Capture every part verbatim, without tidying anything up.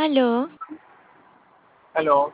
Aló. Aló,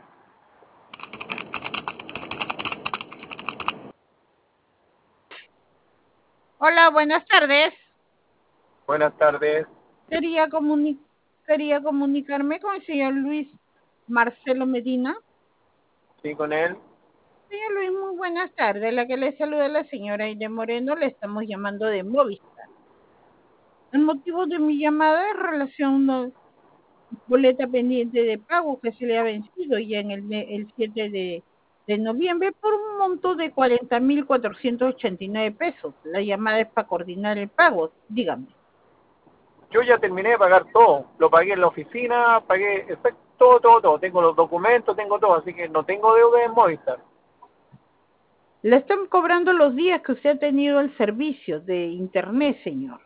Hola, buenas tardes. buenas tardes. Quería, comuni- quería comunicarme con el señor Luis Marcelo Medina. Sí, con él. Señor Luis, muy buenas tardes. La que le saluda la señora Aide Moreno, le estamos llamando de Movistar. El motivo de mi llamada es relación a una boleta pendiente de pago que se le ha vencido ya en el, me- el siete de, de noviembre por un monto de cuarenta mil cuatrocientos ochenta y nueve pesos. La llamada es para coordinar el pago. Dígame. Yo ya terminé de pagar todo. Lo pagué en la oficina, pagué exacto, todo, todo, todo. Tengo los documentos, tengo todo, así que no tengo deuda en Movistar. Le están cobrando los días que usted ha tenido el servicio de internet, señor.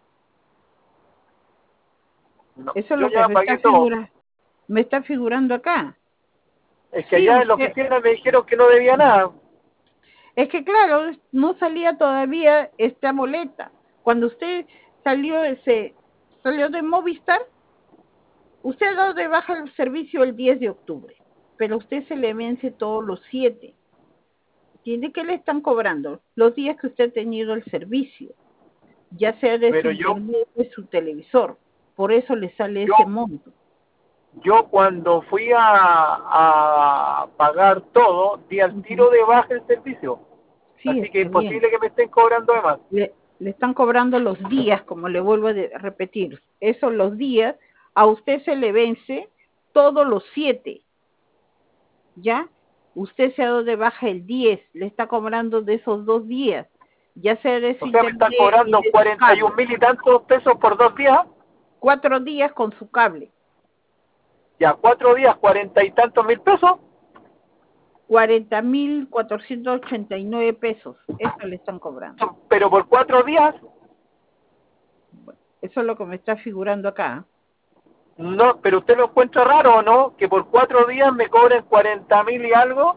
No, Eso es yo lo que ya me está pagué todo. figura, me está figurando acá. Es que Sí, allá en la usted, oficina me dijeron que no debía nada. es que claro, no salía todavía esta boleta. Cuando usted salió ese, salió de Movistar, usted ha dado de baja el servicio el diez de octubre, pero a usted se le vence todos los siete. ¿Entiende qué le están cobrando? Los días que usted ha tenido el servicio, ya sea de su Pero yo, internet o de su televisor. Por eso le sale yo, ese monto. yo cuando fui a, a pagar todo, di al Ujú. tiro de baja el servicio. Sí, Así que está bien. imposible que me estén cobrando de más. Le, le están cobrando los días, como le vuelvo a de- repetir. Esos los días, a usted se le vence todos los siete, ¿ya? Usted se ha dado de baja el diez, le está cobrando de esos dos días, ya sea de su O sea, me están internet y cobrando de su cuarenta y un cable. mil y tantos pesos por dos días. Cuatro días con su cable. Ya cuatro días, cuarenta y tantos mil pesos. Cuarenta mil cuatrocientos ochenta y nueve pesos. Eso le están cobrando. Pero por cuatro días, Bueno, eso es lo que me está figurando acá. no, pero usted lo encuentra raro, ¿o no? Que por cuatro días me cobren cuarenta mil y algo.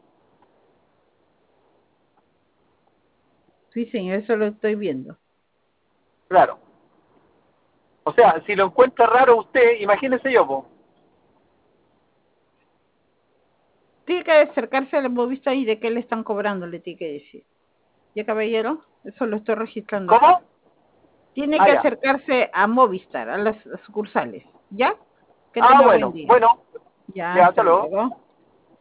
Sí, señor, eso lo estoy viendo. Claro. O sea, si lo encuentra raro usted, imagínese yo, po. Tiene que acercarse a la Movistar y de qué le están cobrando, le tiene que decir. ¿Ya, caballero? Eso lo estoy registrando acá. ¿Cómo? Tiene Ah, que ya. acercarse a Movistar, a las sucursales. ¿Ya? Que Ah, tenga buen bueno, día. bueno. Ya, Ya, hasta hasta luego. luego.